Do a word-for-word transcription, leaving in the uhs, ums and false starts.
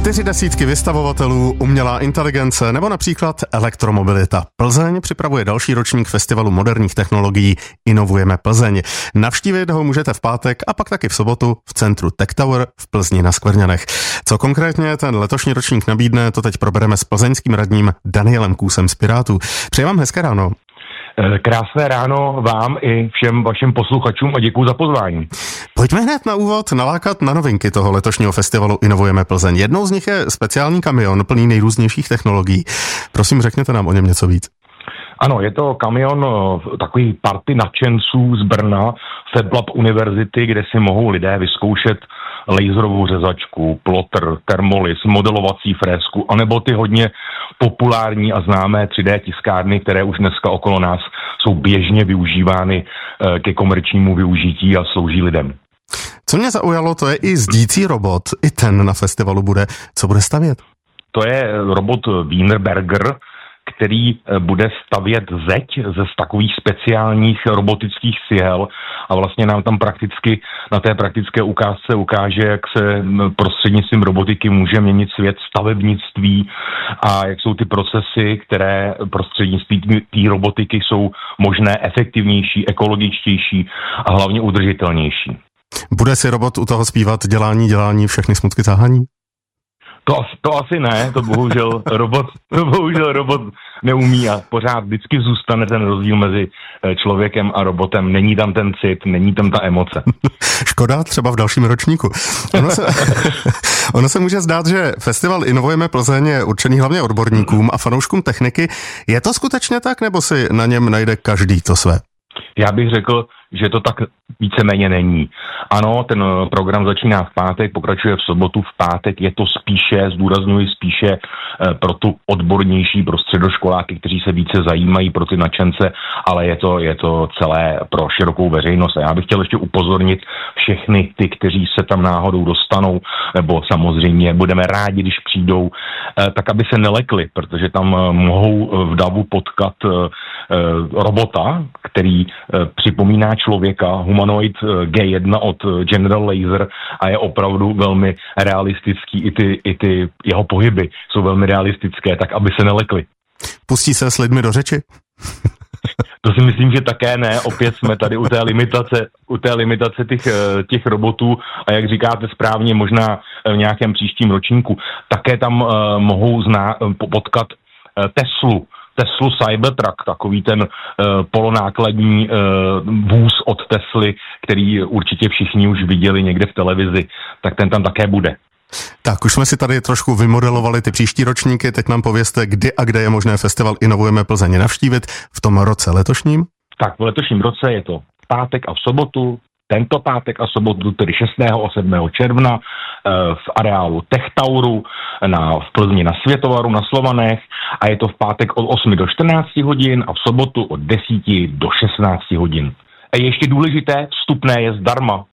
Čtyři desítky vystavovatelů, umělá inteligence nebo například elektromobilita. Plzeň připravuje další ročník festivalu moderních technologií Inovujeme Plzeň. Navštívit ho můžete v pátek a pak taky v sobotu v centru Tech Tower v Plzni na Skvrňanech. Co konkrétně ten letošní ročník nabídne, to teď probereme s plzeňským radním Danielem Kůsem z Pirátů. Přeji vám hezké ráno. Krásné ráno vám i všem vašim posluchačům a děkuji za pozvání. Pojďme hned na úvod nalákat na novinky toho letošního festivalu Inovujeme Plzeň. Jednou z nich je speciální kamion plný nejrůznějších technologií. Prosím, řekněte nám o něm něco víc. Ano, je to kamion takový party nadšenců z Brna, FabLab univerzity, kde si mohou lidé vyzkoušet laserovou řezačku, plotter, termolis, modelovací frézku, anebo ty hodně populární a známé tři dé tiskárny, které už dneska okolo nás jsou běžně využívány ke komerčnímu využití a slouží lidem. Co mě zaujalo, to je i zdící robot. I ten na festivalu bude. Co bude stavět? To je robot Wienerberger, který bude stavět zeď ze takových speciálních robotických cihel a vlastně nám tam prakticky na té praktické ukázce ukáže, jak se prostřednictvím robotiky může měnit svět stavebnictví a jak jsou ty procesy, které prostřednictvím té robotiky jsou možné efektivnější, ekologičtější a hlavně udržitelnější. Bude si robot u toho zpívat dělání, dělání, všechny smutky táhání? To, to asi ne, to bohužel robot, to bohužel robot neumí a pořád vždycky zůstane ten rozdíl mezi člověkem a robotem. Není tam ten cit, není tam ta emoce. Škoda, třeba v dalším ročníku. Ono se, ono se může zdát, že festival Inovujeme Plzeň je určený hlavně odborníkům a fanouškům techniky. Je to skutečně tak, nebo si na něm najde každý to své? Já bych řekl, že to tak víceméně není. Ano, ten program začíná v pátek, pokračuje v sobotu, v pátek je to spíše, zdůrazňuji spíše pro tu odbornější, pro středoškoláky, kteří se více zajímají, pro ty nadšence, ale je to, je to celé pro širokou veřejnost. A já bych chtěl ještě upozornit všechny ty, kteří se tam náhodou dostanou, nebo samozřejmě budeme rádi, když přijdou, tak aby se nelekli, protože tam mohou v davu potkat robota, který připomíná člověka, humanoid G jedna od General Laser a je opravdu velmi realistický, i ty, i ty jeho pohyby jsou velmi realistické, tak aby se nelekli. Pustí se s lidmi do řeči? To si myslím, že také ne. Opět jsme tady u té limitace, u té limitace těch, těch robotů a jak říkáte správně, možná v nějakém příštím ročníku. Také tam uh, mohou zná, potkat uh, Teslu, Teslu Cybertruck, takový ten uh, polonákladní uh, vůz od Tesly, který určitě všichni už viděli někde v televizi, tak ten tam také bude. Tak, už jsme si tady trošku vymodelovali ty příští ročníky, teď nám povězte, kdy a kde je možné festival Inovujeme Plzeň navštívit v tom roce letošním? Tak, v letošním roce je to pátek a v sobotu, tento pátek a sobotu, tedy šestého a sedmého června v areálu Tech Toweru na, v Plzni na Světovaru na Slovanech a je to v pátek od osmi do čtrnácti hodin a v sobotu od deseti do šestnácti hodin. A ještě důležité, vstupné je zdarma.